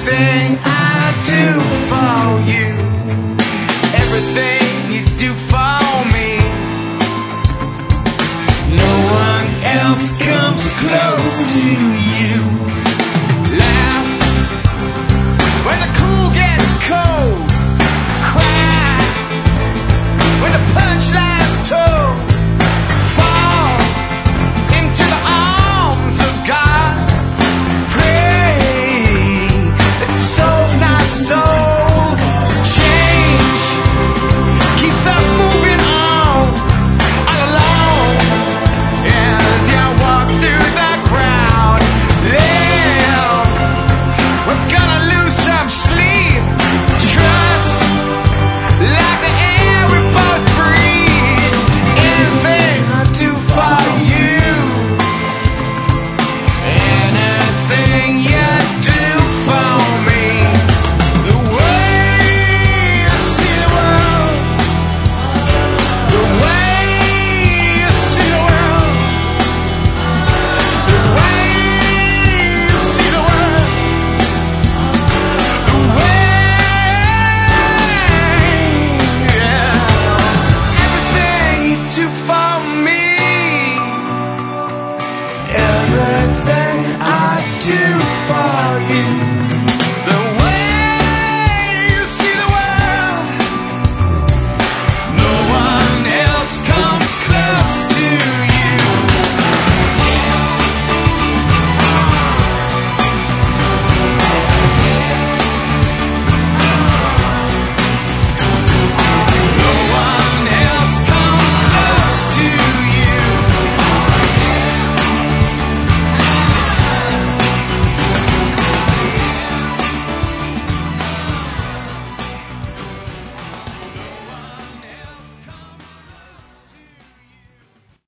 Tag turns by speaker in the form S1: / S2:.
S1: everything I do for you, everything you do for me. No one else comes close to you. Laugh when the cool gets cold. Cry when the punchline's told. Fall into the arms of God. Pray that your soul's not sold. Change keeps us moving on all alone. As you walk through the crowd, live. We're gonna lose some sleep. Trust like the air we both breathe. Anything I do for you, anything you do for me. The way you see the world, the way you see the world, the way you see the world, the way, yeah. Everything you do for me, everything I do for you.